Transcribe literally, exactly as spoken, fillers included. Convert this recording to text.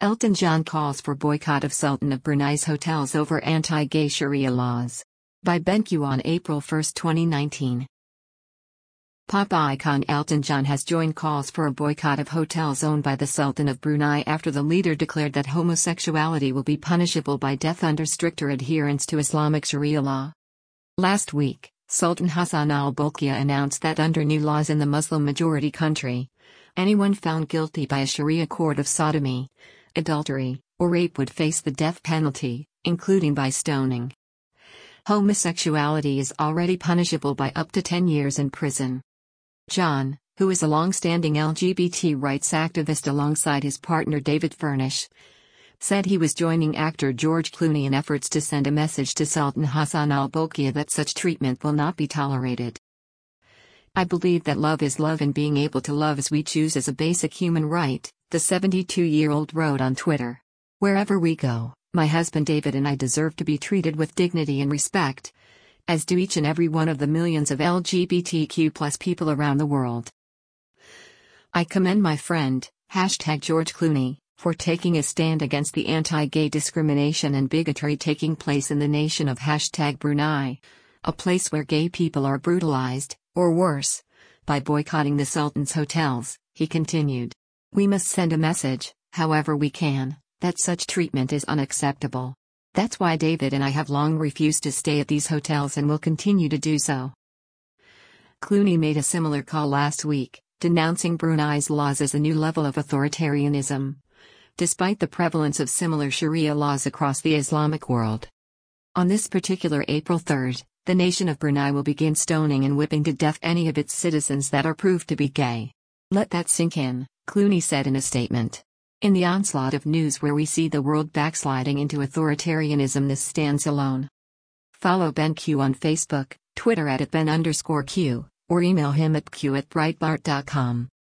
Elton John calls for boycott of Sultan of Brunei's hotels over anti-gay Sharia laws. By BenQ on April first, twenty nineteen. Pop icon Elton John has joined calls for a boycott of hotels owned by the Sultan of Brunei after the leader declared that homosexuality will be punishable by death under stricter adherence to Islamic Sharia law. Last week, Sultan Hassan Al Bolkiah announced that under new laws in the Muslim-majority country, anyone found guilty by a Sharia court of sodomy, adultery, or rape would face the death penalty, including by stoning. Homosexuality is already punishable by up to ten years in prison. John, who is a long-standing L G B T rights activist alongside his partner David Furnish, said he was joining actor George Clooney in efforts to send a message to Sultan Hassan Al Bolkiah that such treatment will not be tolerated. "I believe that love is love and being able to love as we choose is a basic human right," the seventy-two-year-old wrote on Twitter. "Wherever we go, my husband David and I deserve to be treated with dignity and respect, as do each and every one of the millions of L G B T Q plus people around the world. I commend my friend, hashtag George Clooney, for taking a stand against the anti-gay discrimination and bigotry taking place in the nation of hashtag Brunei, a place where gay people are brutalized, or worse, by boycotting the Sultan's hotels," he continued. "We must send a message, however we can, that such treatment is unacceptable. That's why David and I have long refused to stay at these hotels and will continue to do so." Clooney made a similar call last week, denouncing Brunei's laws as a new level of authoritarianism, despite the prevalence of similar Sharia laws across the Islamic world. On this particular April third, the nation of Brunei will begin stoning and whipping to death any of its citizens that are proved to be gay. "Let that sink in," Clooney said in a statement. "In the onslaught of news where we see the world backsliding into authoritarianism, this stands alone." Follow BenQ on Facebook, Twitter at Ben underscore Q, or email him at q at breitbart dot com.